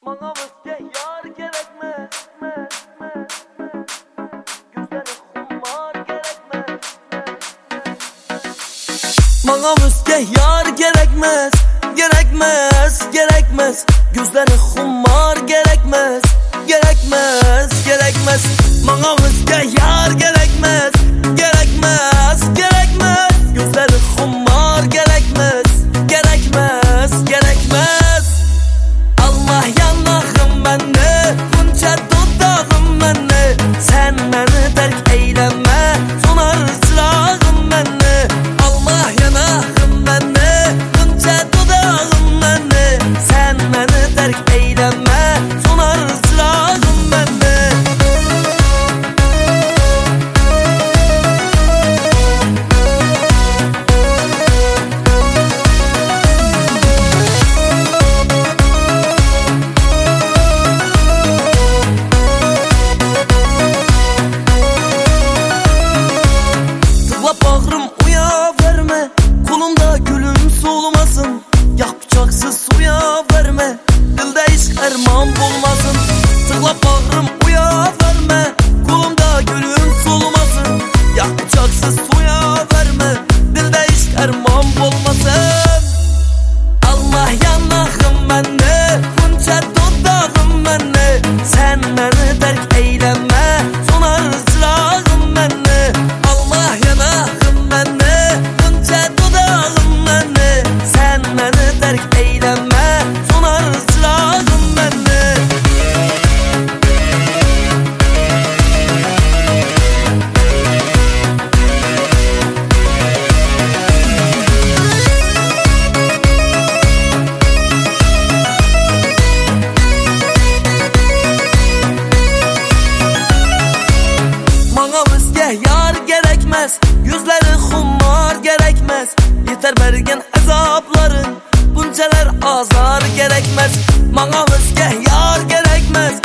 Bana özge yar gerekmez. Gözleri humar gerekmez. Bana özge yar gerekmez. Gerekmez. Gözleri humar gerekmez. Gerekmez. Bana özge yar gerekmez. Gözleri humar gerekmez. Allah yanağım bende, bunca dudağım bende. Sen beni terk eyleme, sonar çırağım bende. Allah yanağım bende, bunca dudağım bende. Sen beni terk eyleme, sonar çırağım bende. Bağrım uya verme, kolumda gülüm solmasın. Yapacaksız suya verme, dilde iş erman bulmasın. Tıkla bağrım uya verme, kolumda gülüm solmasın. Yapacaksız suya verme, dilde iş erman bulmasın. Allah yanağım bende, bunca dudağım bende. Sen beni terk eyleme, sonar çırağım bende. Allah yanağım bende, bunca dudağım bende. Sen beni terk eyleme, sonar çırağım bende. Bana özge yar gerekmez, yüzleri humar gerekmez. Yeter bergen azapların, buncalar azar gerekmez. Bana özge yar gerekmez,